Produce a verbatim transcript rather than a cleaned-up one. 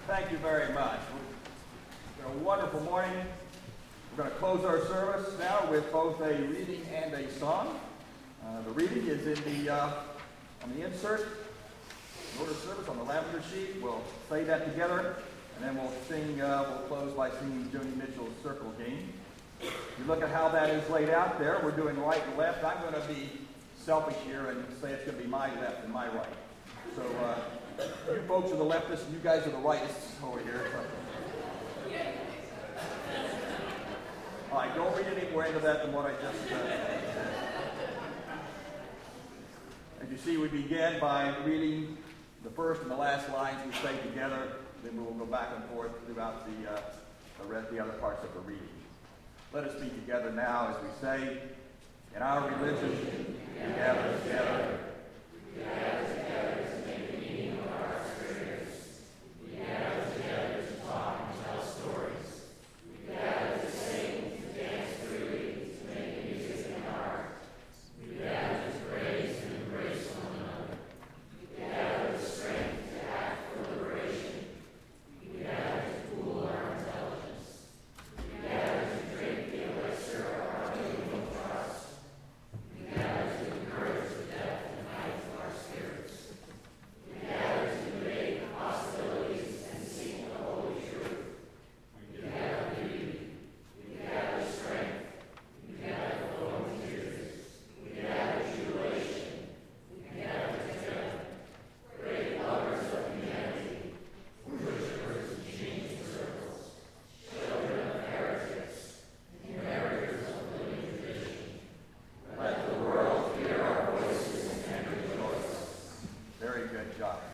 Thank you very much. It's been a wonderful morning. We're going to close our service now with both a reading and a song. Uh, the reading is in the uh, on the insert, order service on the lavender sheet. We'll say that together, and then we'll sing. Uh, we'll close by singing Joni Mitchell's "Circle Game." If you look at how that is laid out there, we're doing right and left. I'm going to be selfish here and say it's going to be my left and my right. So uh, you folks are the leftists, and you guys are the rightists over here. So. All right, don't read any more into that than what I just said. As you see, we begin by reading the first and the last lines we say together. Then we will go back and forth throughout the, uh, the rest, the other parts of the reading. Let us be together now as we say, in our religion, we gather together. We gather together.